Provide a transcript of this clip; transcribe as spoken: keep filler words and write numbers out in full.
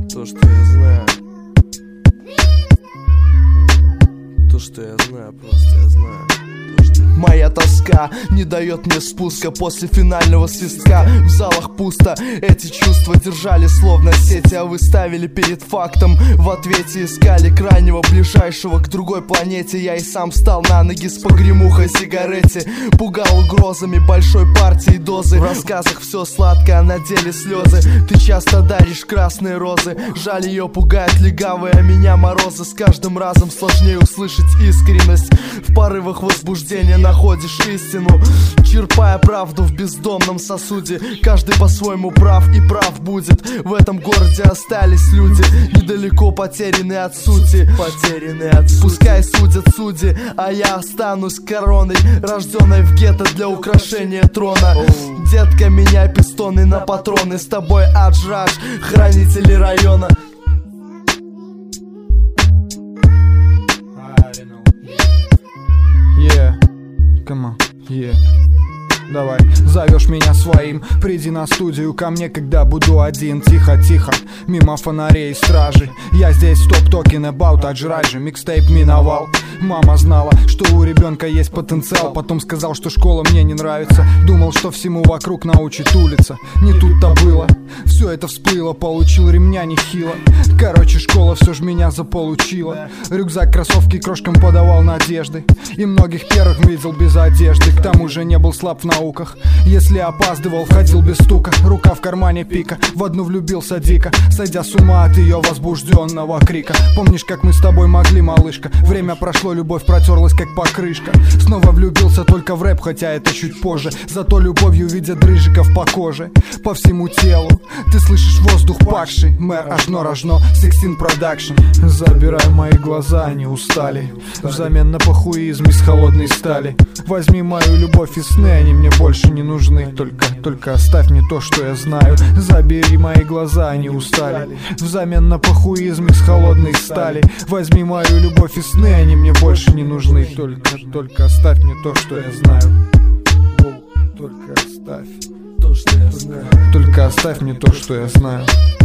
То, что я знаю. То, что я знаю, просто я знаю. Моя тоска не дает мне спуска после финального свистка. В залах пусто, эти чувства держали словно сети, а вы ставили перед фактом. В ответе искали крайнего ближайшего к другой планете. Я и сам встал на ноги с погремухой сигарете. Пугал угрозами большой партии дозы. В рассказах все сладко, а на деле слезы. Ты часто даришь красные розы. Жаль, ее пугает легавые, а меня морозы. С каждым разом сложнее услышать искренность. В порывах возбуждения находишь истину, черпая правду в бездомном сосуде. Каждый по-своему прав и прав будет. В этом городе остались люди, недалеко потерянные от сути. Потерянные от сути. Пускай судят судьи, а я останусь короной, рожденной в гетто для украшения трона. Детка, меняй пистоны на патроны. С тобой Адж-Радж, хранители района. Yeah, come on, yeah. Давай, зовешь меня своим, приди на студию ко мне, когда буду один. Тихо-тихо, мимо фонарей и стражи. Я здесь стоп токен about Адж-Раджи. Микстейп миновал. Мама знала, что у ребенка есть потенциал. Потом сказал, что школа мне не нравится. Думал, что всему вокруг научит улица. Не тут-то было. Все это всплыло, получил ремня нехило. Короче, школа все ж меня заполучила. Рюкзак, кроссовки крошкам подавал надежды. И многих первых видел без одежды. К тому же не был слаб в науках. Если опаздывал, входил без стука. Рука в кармане пика. В одну влюбился дико, сойдя с ума от ее возбужденного крика. Помнишь, как мы с тобой могли, малышка? Время прошло, любовь протерлась, как покрышка. Снова влюбился только в рэп, хотя это чуть позже. Зато любовью видят дрыжиков по коже, по всему телу. Ты слышишь воздух падший. Мэр ажно-рожно, Sixteen Production. Забирай мои глаза, они устали. Взамен на похуизм из холодной стали. Возьми мою любовь и сны, они мне больше не нужны. Только, только оставь мне то, что я знаю. Забери мои глаза, они устали. Взамен на похуизм из холодной стали. Возьми мою любовь и сны, они мне больше не нужны. Только, только оставь мне то, что я знаю. Только оставь то, что я знаю. Только оставь мне то, что я знаю.